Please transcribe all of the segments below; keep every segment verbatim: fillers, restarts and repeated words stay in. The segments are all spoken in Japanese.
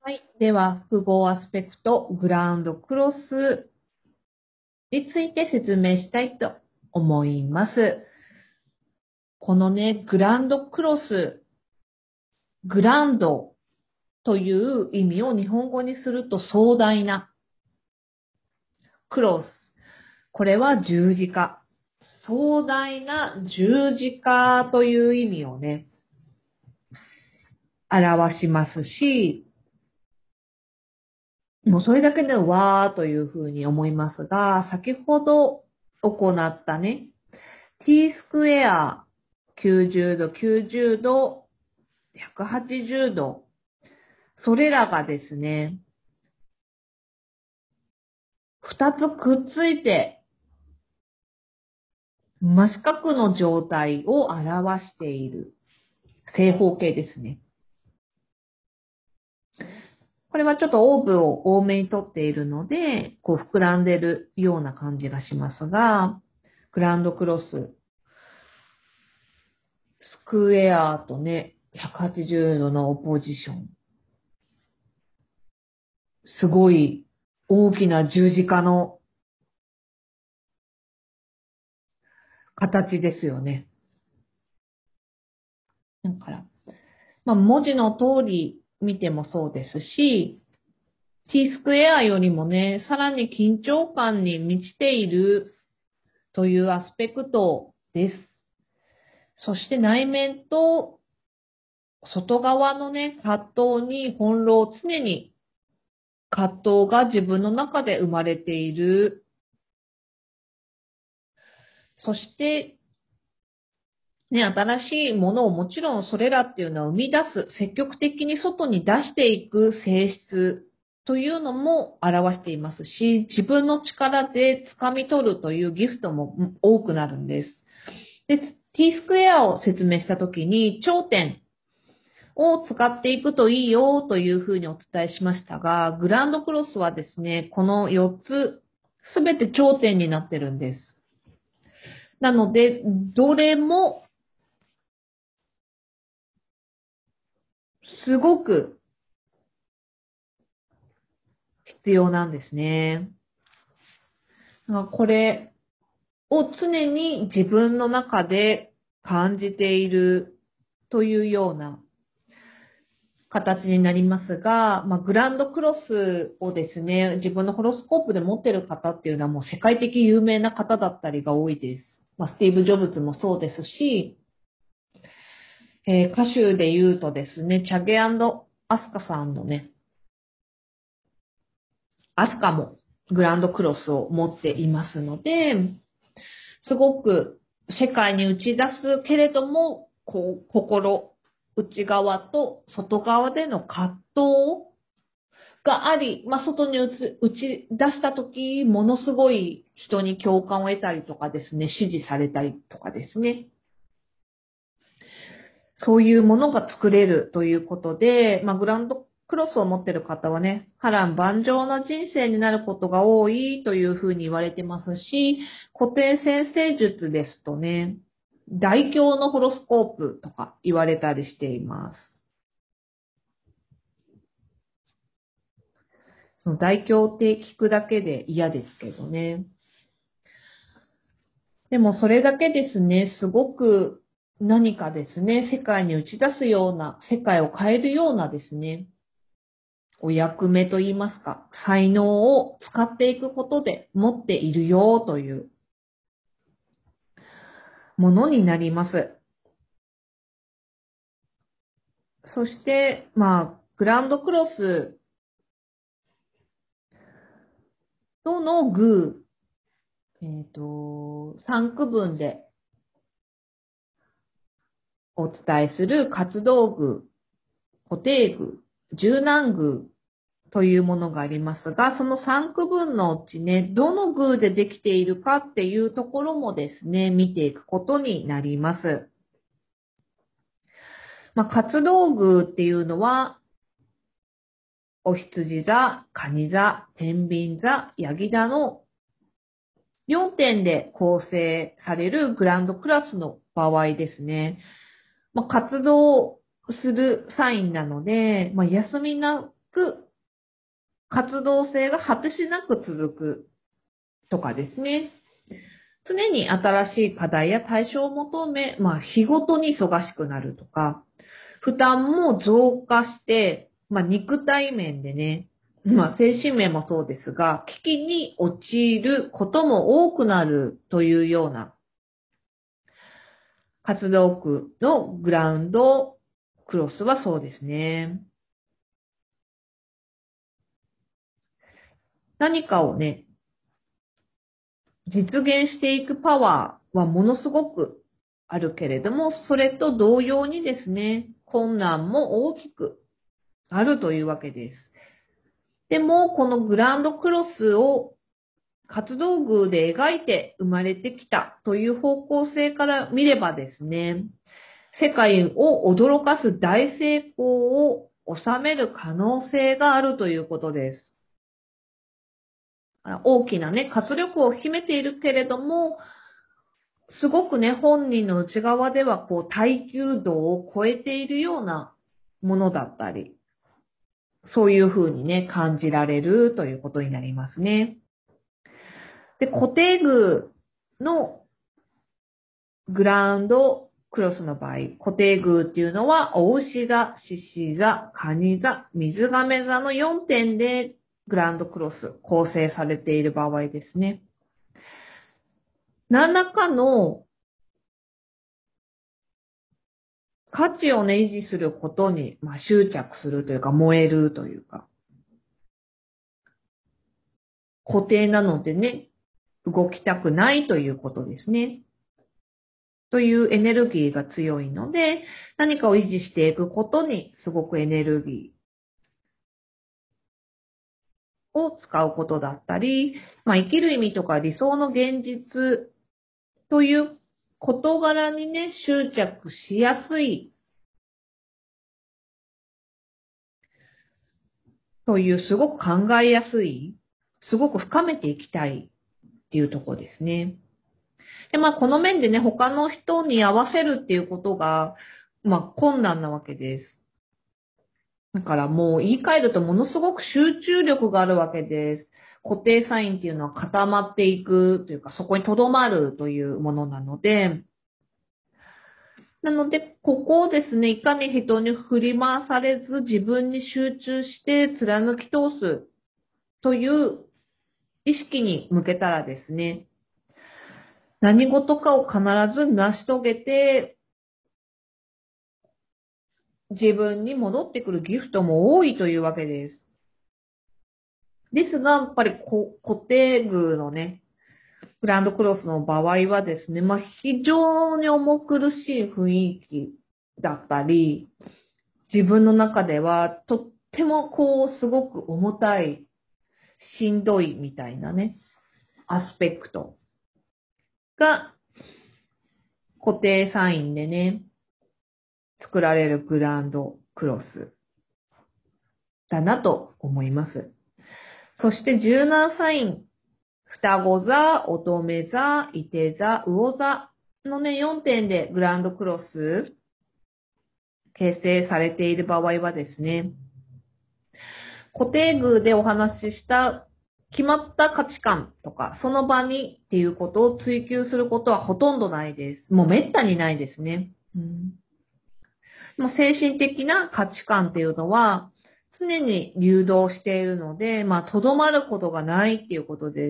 はい。では、複合アスペクト、グランドクロスについて説明したいと思います。このね、グランドクロス、グランドという意味を日本語にすると壮大なクロス。これは十字架。壮大な十字架という意味をね、表しますし、もうそれだけでわーというふうに思いますが、先ほど行ったね、t スクエアきゅうじゅうど、きゅうじゅうど、ひゃくはちじゅうど。それらがですね、二つくっついて真四角の状態を表している正方形ですね。これはちょっとオーブを多めに取っているので、こう膨らんでるような感じがしますが、グランドクロス、スクエアとね、ひゃくはちじゅうどのオポジション。すごい大きな十字架の形ですよね。だから、まあ、文字の通り見てもそうですし、t スクエアよりもね、さらに緊張感に満ちているというアスペクトです。そして内面と外側のね、葛藤に翻弄、常に葛藤が自分の中で生まれている。そして、ね、新しいものをもちろんそれらっていうのは生み出す、積極的に外に出していく性質というのも表していますし、自分の力で掴み取るというギフトも多くなるんです。で、t スクエアを説明したときに、頂点を使っていくといいよというふうにお伝えしましたが、グランドクロスはですね、このよっつすべて頂点になってるんです。なので、どれもすごく必要なんですね。これを常に自分の中で感じているというような形になりますが、まあ、グランドクロスをですね、自分のホロスコープで持っている方っていうのはもう世界的有名な方だったりが多いです。まあ、スティーブ・ジョブズもそうですし、えー歌手で言うとですね、チャゲアスカさんのね、アスカもグランドクロスを持っていますので、すごく世界に打ち出すけれども、こう、心、内側と外側での葛藤があり、まあ、外に打ち打ち出したとき、ものすごい人に共感を得たりとかですね、支持されたりとかですね。そういうものが作れるということで、まあ、グランドクロスを持っている方はね、波乱万丈な人生になることが多いというふうに言われてますし、固定先生術ですとね、大凶のホロスコープとか言われたりしています。その大凶って聞くだけで嫌ですけどね。でもそれだけですね、すごく何かですね、世界に打ち出すような、世界を変えるようなですね、お役目といいますか、才能を使っていくことで持っているよというものになります。そして、まあ、グランドクロスとの具、えっと、さんくぶんでお伝えする活動具、固定具、柔軟具というものがありますが、そのさんくぶんのうちね、どの具でできているかっていうところもですね、見ていくことになります。まあ、活動具っていうのは、お羊座、蟹座、天秤座、ヤギ座のよんてんで構成されるグランドクラスの場合ですね。まあ、活動するサインなので、まあ、休みなく活動性が果てしなく続くとかですね。常に新しい課題や対象を求め、まあ日ごとに忙しくなるとか、負担も増加して、まあ肉体面でね、まあ精神面もそうですが、危機に陥ることも多くなるというような活動区のグラウンドクロスはそうですね。何かをね、実現していくパワーはものすごくあるけれども、それと同様にですね、困難も大きくあるというわけです。でも、このグランドクロスを活動具で描いて生まれてきたという方向性から見ればですね、世界を驚かす大成功を収める可能性があるということです。大きなね、活力を秘めているけれども、すごくね、本人の内側ではこう耐久度を超えているようなものだったり、そういうふうにね、感じられるということになりますね。で、固定具のグラウンドクロスの場合、固定具っていうのは、お牛座、獅子座、蟹座、水亀座のよんてんでグラウンドクロス構成されている場合ですね。何らかの価値をね、維持することに、まあ、執着するというか、燃えるというか、固定なのでね、動きたくないということですね。というエネルギーが強いので、何かを維持していくことにすごくエネルギーを使うことだったり、まあ、生きる意味とか理想の現実という事柄にね、執着しやすいというすごく考えやすい、すごく深めていきたいっていうところですね。で、まあ、この面でね、他の人に合わせるっていうことが、まあ、困難なわけです。だからもう言い換えるとものすごく集中力があるわけです。固定サインっていうのは固まっていくというか、そこに留まるというものなので、なので、ここをですね、いかに人に振り回されず自分に集中して貫き通すという意識に向けたらですね、何事かを必ず成し遂げて自分に戻ってくるギフトも多いというわけです。ですが、やっぱりこ固定具のね、グランドクロスの場合はですね、まあ、非常に重苦しい雰囲気だったり、自分の中ではとってもこう、すごく重たい、しんどいみたいなね、アスペクトが固定サインでね、作られるグランドクロスだなと思います。そしてじゅうななサイン、双子座、乙女座、伊手座、魚座のね、よんてんでグランドクロス形成されている場合はですね、固定具でお話しした決まった価値観とか、その場にっていうことを追求することはほとんどないです。もう滅多にないですね。うん、もう精神的な価値観っていうのは常に流動しているので、まあ、とどまることがないっていうことです。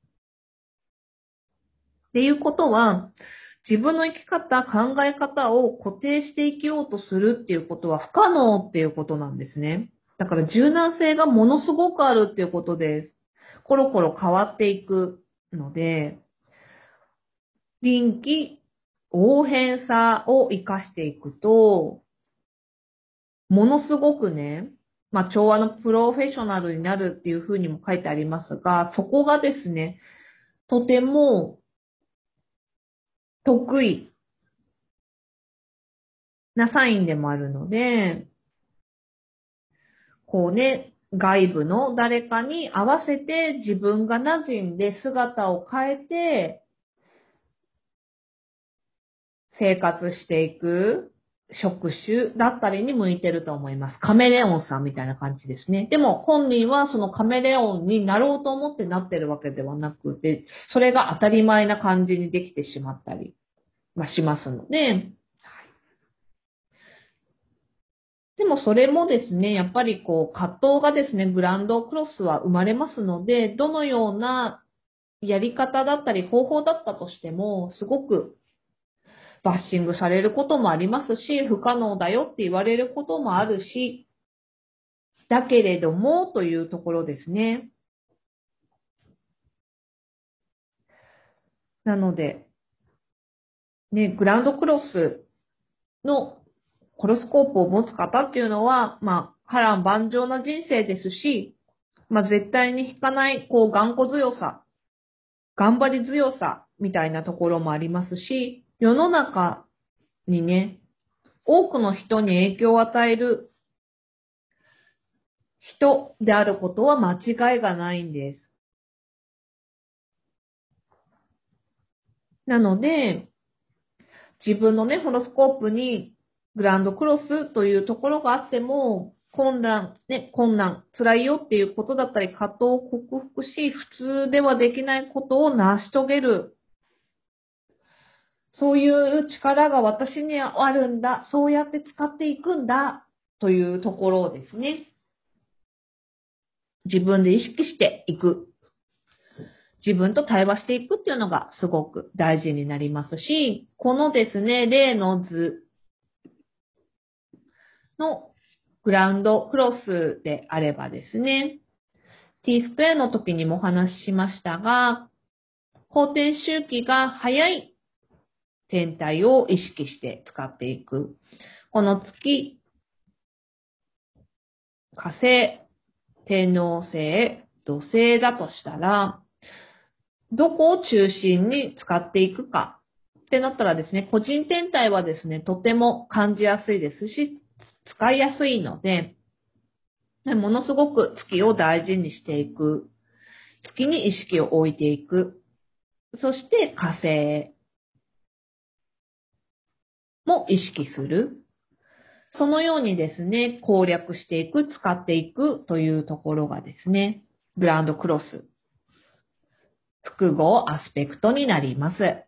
っていうことは、自分の生き方、考え方を固定して生きようとするっていうことは不可能っていうことなんですね。だから柔軟性がものすごくあるっていうことです。コロコロ変わっていくので、臨機応変さを活かしていくと、ものすごくね、まあ、調和のプロフェッショナルになるっていうふうにも書いてありますが、そこがですね、とても得意なサインでもあるので、こうね、外部の誰かに合わせて自分が馴染んで姿を変えて生活していく。 職種だったりに向いてると思います。カメレオンさんみたいな感じですね。でも本人はそのカメレオンになろうと思ってなってるわけではなくて、それが当たり前な感じにできてしまったり、まあ、しますので、でもそれもですね、やっぱりこう葛藤がですね、グランドクロスは生まれますので、どのようなやり方だったり方法だったとしても、すごくバッシングされることもありますし、不可能だよって言われることもあるし、だけれどもというところですね。なので、ね、グランドクロスのホロスコープを持つ方っていうのは、まあ、波乱万丈な人生ですし、まあ、絶対に引かない、こう、頑固強さ、頑張り強さみたいなところもありますし、世の中にね、多くの人に影響を与える人であることは間違いがないんです。なので、自分のね、ホロスコープにグランドクロスというところがあっても、困難、ね、困難、辛いよっていうことだったり、葛藤を克服し、普通ではできないことを成し遂げる。そういう力が私にはあるんだ。そうやって使っていくんだ。というところをですね、自分で意識していく。自分と対話していくっていうのがすごく大事になりますし、このですね、例の図のグラウンドクロスであればですね、T スクエアの時にもお話ししましたが、公転周期が早い天体を意識して使っていく。この月、火星、天王星、土星だとしたら、どこを中心に使っていくかってなったらですね、個人天体はですね、とても感じやすいですし、使いやすいので、ものすごく月を大事にしていく。月に意識を置いていく。そして火星も意識する。そのようにですね、攻略していく、使っていくというところがですね、グランドクロス、複合アスペクトになります。